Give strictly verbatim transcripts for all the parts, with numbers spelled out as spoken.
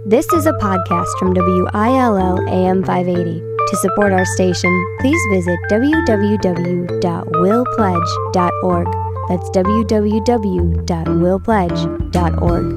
This is a podcast from W I L L A M five eighty. To support our station, please visit w w w dot will pledge dot org. That's w w w dot will pledge dot org.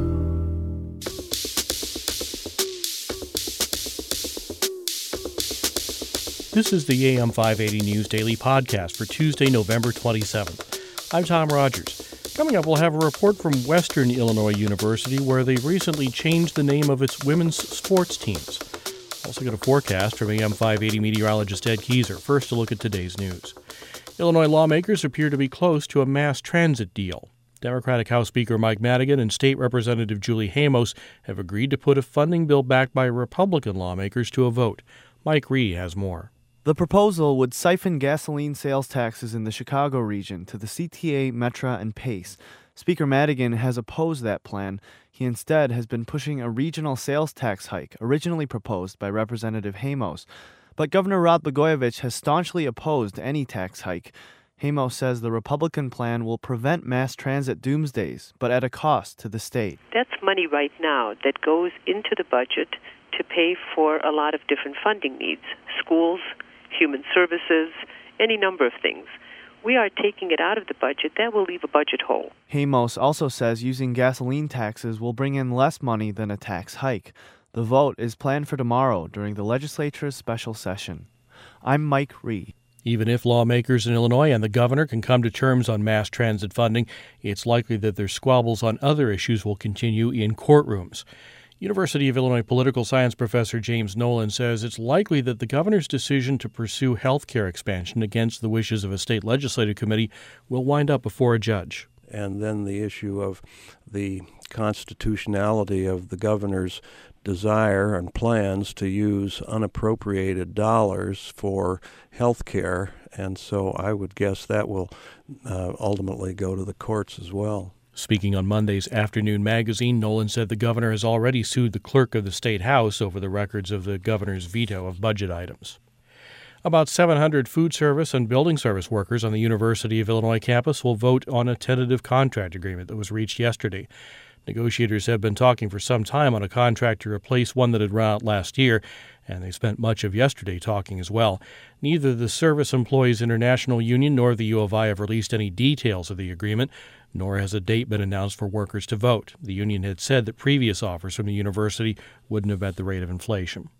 This is the A M five eighty News Daily Podcast for Tuesday, November twenty-seventh. I'm Tom Rogers. Coming up, we'll have a report from Western Illinois University, where they've recently changed the name of its women's sports teams. Also got a forecast from A M five eighty meteorologist Ed Keyser. First, a look at today's news. Illinois lawmakers appear to be close to a mass transit deal. Democratic House Speaker Mike Madigan and State Representative Julie Hamos have agreed to put a funding bill backed by Republican lawmakers to a vote. Mike Ree has more. The proposal would siphon gasoline sales taxes in the Chicago region to the C T A, Metra, and PACE. Speaker Madigan has opposed that plan. He instead has been pushing a regional sales tax hike, originally proposed by Representative Hamos. But Governor Rod Blagojevich has staunchly opposed any tax hike. Hamos says the Republican plan will prevent mass transit doomsdays, but at a cost to the state. That's money right now that goes into the budget to pay for a lot of different funding needs, schools, human services, any number of things. We are taking it out of the budget. That will leave a budget hole. Hamos also says using gasoline taxes will bring in less money than a tax hike. The vote is planned for tomorrow during the legislature's special session. I'm Mike Ree. Even if lawmakers in Illinois and the governor can come to terms on mass transit funding, it's likely that their squabbles on other issues will continue in courtrooms. University of Illinois political science professor James Nolan says it's likely that the governor's decision to pursue health care expansion against the wishes of a state legislative committee will wind up before a judge. And then the issue of the constitutionality of the governor's desire and plans to use unappropriated dollars for health care. And so I would guess that will uh, ultimately go to the courts as well. Speaking on Monday's Afternoon Magazine, Nolan said the governor has already sued the clerk of the state house over the records of the governor's veto of budget items. About seven hundred food service and building service workers on the University of Illinois campus will vote on a tentative contract agreement that was reached yesterday. Negotiators have been talking for some time on a contract to replace one that had run out last year, and they spent much of yesterday talking as well. Neither the Service Employees International Union nor the U of I have released any details of the agreement, nor has a date been announced for workers to vote. The union had said that previous offers from the university wouldn't have met the rate of inflation.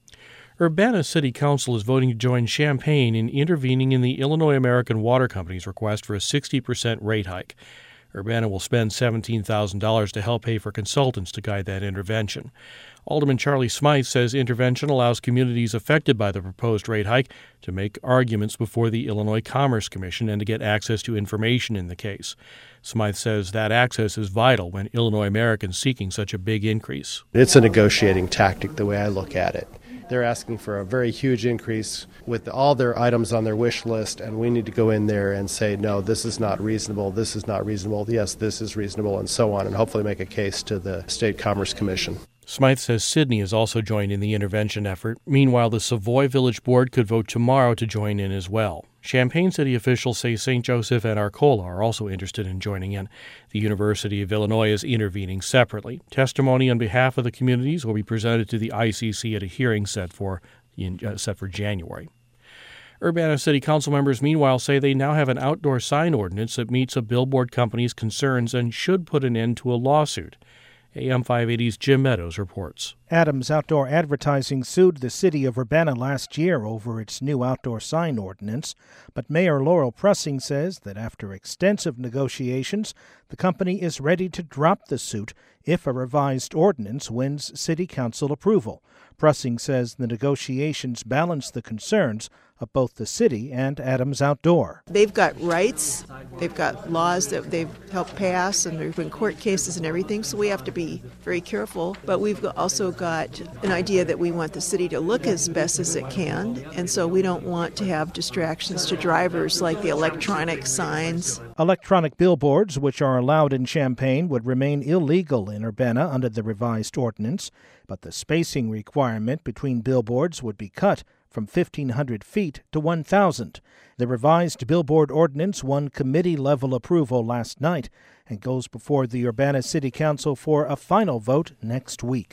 Urbana City Council is voting to join Champaign in intervening in the Illinois American Water Company's request for a sixty percent rate hike. Urbana will spend seventeen thousand dollars to help pay for consultants to guide that intervention. Alderman Charlie Smythe says intervention allows communities affected by the proposed rate hike to make arguments before the Illinois Commerce Commission and to get access to information in the case. Smythe says that access is vital when Illinois Americans seeking such a big increase. It's a negotiating tactic, the way I look at it. They're asking for a very huge increase with all their items on their wish list, and we need to go in there and say, no, this is not reasonable, this is not reasonable, yes, this is reasonable, and so on, and hopefully make a case to the State Commerce Commission. Smythe says Sidney has also joined in the intervention effort. Meanwhile, the Savoy Village Board could vote tomorrow to join in as well. Champaign City officials say Saint Joseph and Arcola are also interested in joining in. The University of Illinois is intervening separately. Testimony on behalf of the communities will be presented to the I C C at a hearing set for, in, uh, set for January. Urbana City Council members, meanwhile, say they now have an outdoor sign ordinance that meets a billboard company's concerns and should put an end to a lawsuit. A M five eighty's Jim Meadows reports. Adams Outdoor Advertising sued the city of Urbana last year over its new outdoor sign ordinance, but Mayor Laurel Pressing says that after extensive negotiations, the company is ready to drop the suit if a revised ordinance wins city council approval. Pressing says the negotiations balance the concerns of both the city and Adams Outdoor. They've got rights, they've got laws that they've helped pass, and there's been court cases and everything, so we have to be very careful. But we've also got an idea that we want the city to look as best as it can, and so we don't want to have distractions to drivers like the electronic signs. Electronic billboards, which are allowed in Champaign, would remain illegal in Urbana under the revised ordinance, but the spacing requirement between billboards would be cut from fifteen hundred feet to one thousand. The revised billboard ordinance won committee-level approval last night and goes before the Urbana City Council for a final vote next week.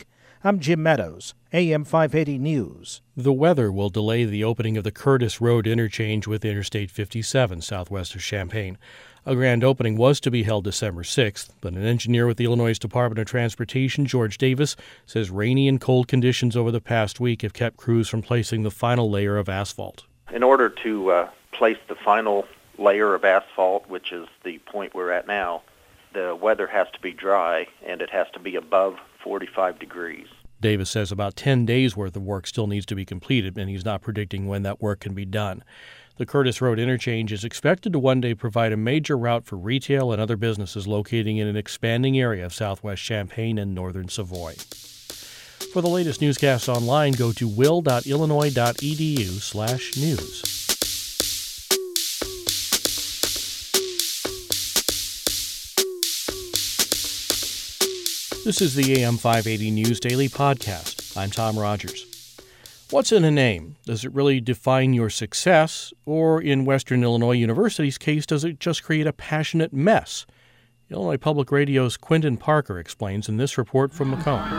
I'm Jim Meadows, A M five eighty News. The weather will delay the opening of the Curtis Road interchange with Interstate fifty-seven southwest of Champaign. A grand opening was to be held December sixth, but an engineer with the Illinois Department of Transportation, George Davis, says rainy and cold conditions over the past week have kept crews from placing the final layer of asphalt. In order to uh, place the final layer of asphalt, which is the point we're at now, the weather has to be dry and it has to be above forty-five degrees. Davis says about ten days' worth of work still needs to be completed, and he's not predicting when that work can be done. The Curtis Road interchange is expected to one day provide a major route for retail and other businesses locating in an expanding area of southwest Champaign and northern Savoy. For the latest newscasts online, go to will.illinois.edu slash news. This is the A M five eighty News Daily Podcast. I'm Tom Rogers. What's in a name? Does it really define your success? Or in Western Illinois University's case, does it just create a passionate mess? Illinois Public Radio's Quentin Parker explains in this report from Macomb.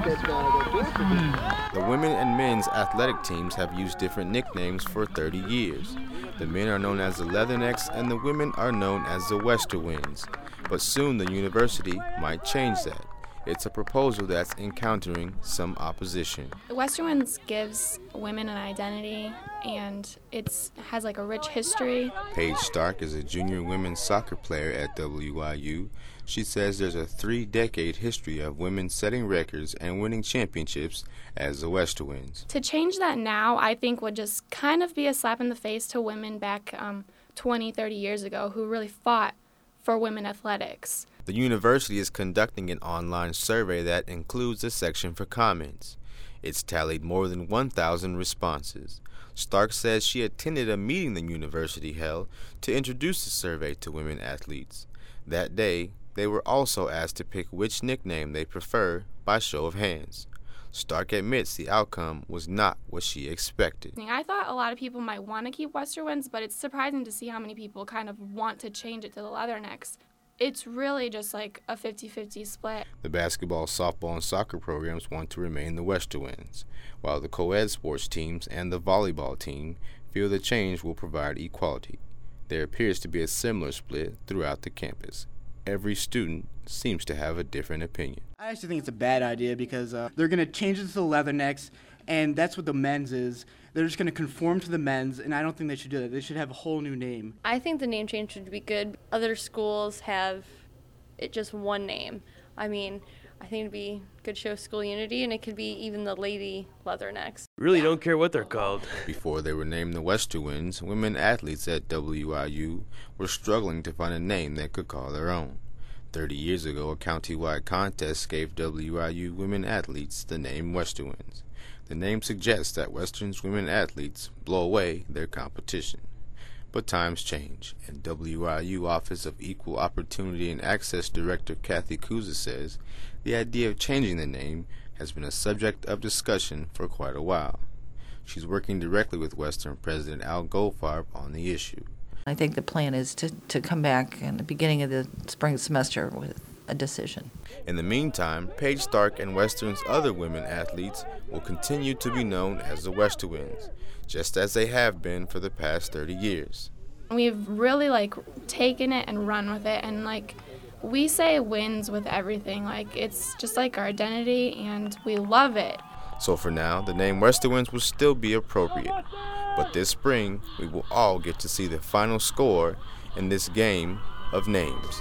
The women and men's athletic teams have used different nicknames for thirty years. The men are known as the Leathernecks and the women are known as the Westerwinds. But soon the university might change that. It's a proposal that's encountering some opposition. The Westerwinds gives women an identity, and it has like a rich history. Paige Stark is a junior women's soccer player at W I U. She says there's a three-decade history of women setting records and winning championships as the Westerwinds. To change that now, I think would just kind of be a slap in the face to women back um, twenty, thirty years ago who really fought for women athletics. The university is conducting an online survey that includes a section for comments. It's tallied more than one thousand responses. Stark says she attended a meeting the university held to introduce the survey to women athletes. That day, they were also asked to pick which nickname they prefer by show of hands. Stark admits the outcome was not what she expected. I thought a lot of people might want to keep Westerwinds, but it's surprising to see how many people kind of want to change it to the Leathernecks. It's really just like a fifty-fifty split. The basketball, softball, and soccer programs want to remain the Westerwinds, while the co-ed sports teams and the volleyball team feel the change will provide equality. There appears to be a similar split throughout the campus. Every student seems to have a different opinion. I actually think it's a bad idea because uh, they're going to change it to the Leathernecks, and that's what the men's is. They're just going to conform to the men's, and I don't think they should do that. They should have a whole new name. I think the name change should be good. Other schools have it just one name. I mean, I think it'd be good show school unity, and it could be even the Lady Leathernecks. Really don't care what they're called. Before they were named the Westerwinds, women athletes at W I U were struggling to find a name they could call their own. Thirty years ago, a county-wide contest gave W I U women athletes the name Westerwinds. The name suggests that Western's women athletes blow away their competition. But times change, and W I U Office of Equal Opportunity and Access Director Kathy Kuza says the idea of changing the name has been a subject of discussion for quite a while. She's working directly with Western President Al Goldfarb on the issue. I think the plan is to, to come back in the beginning of the spring semester with a decision. In the meantime, Paige Stark and Western's other women athletes will continue to be known as the Westerwinds, just as they have been for the past thirty years. We've really like taken it and run with it, and like we say wins with everything. Like it's just like our identity, and we love it. So for now, the name Westerwinds will still be appropriate. But this spring, we will all get to see the final score in this game of names.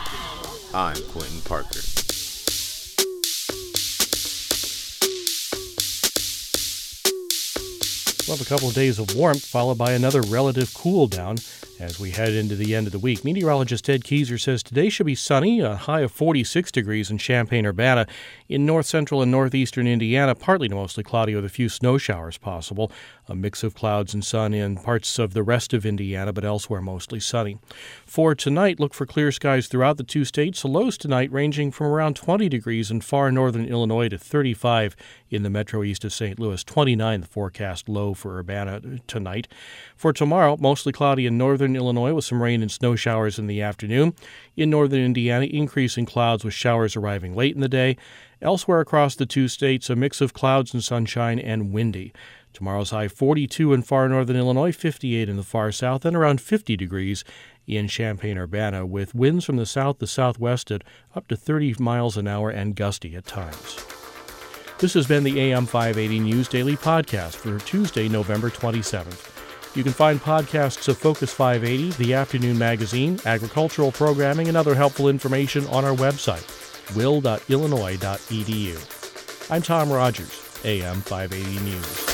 I'm Quentin Parker. We'll have a couple of days of warmth followed by another relative cool down as we head into the end of the week. Meteorologist Ted Keyser says today should be sunny, a high of forty-six degrees in Champaign-Urbana. In north central and northeastern Indiana, partly to mostly cloudy with a few snow showers possible. A mix of clouds and sun in parts of the rest of Indiana, but elsewhere mostly sunny. For tonight, look for clear skies throughout the two states. Lows tonight ranging from around twenty degrees in far northern Illinois to thirty-five in the metro east of Saint Louis. twenty-nine the forecast low for Urbana tonight. For tomorrow, mostly cloudy in northern Illinois with some rain and snow showers in the afternoon. In northern Indiana, increasing clouds with showers arriving late in the day. Elsewhere across the two states, a mix of clouds and sunshine and windy. Tomorrow's high forty-two in far northern Illinois, fifty-eight in the far south, and around fifty degrees in Champaign-Urbana, with winds from the south to southwest at up to thirty miles an hour and gusty at times. This has been the A M five eighty News Daily Podcast for Tuesday, November twenty-seventh. You can find podcasts of Focus five eighty, the afternoon magazine, agricultural programming, and other helpful information on our website, will dot illinois dot e d u. I'm Tom Rogers, A M five eighty News.